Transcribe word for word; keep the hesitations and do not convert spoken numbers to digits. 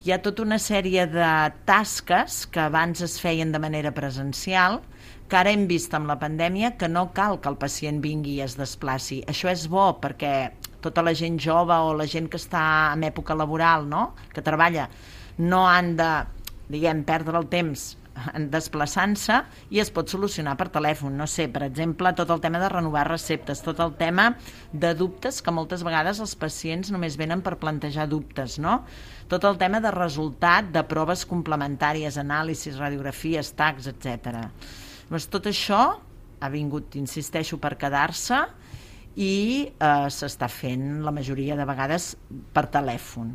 Hi ha tota una sèrie de tasques que abans es feien de manera presencial, que ara hem vist amb la pandèmia que no cal que el pacient vingui i es desplaci. Això és bo perquè tota la gent jove o la gent que està en època laboral, no?, que treballa, no han de, diguem, perdre el temps desplaçant-se i es pot solucionar per telèfon. No sé, per exemple, tot el tema de renovar receptes, tot el tema de dubtes, que moltes vegades els pacients només venen per plantejar dubtes, no? Tot el tema de resultat de proves complementàries, anàlisis, radiografies, tacs, etcètera. Doncs tot això ha vingut, insisteixo, per quedar-se i eh, s'està fent la majoria de vegades per telèfon.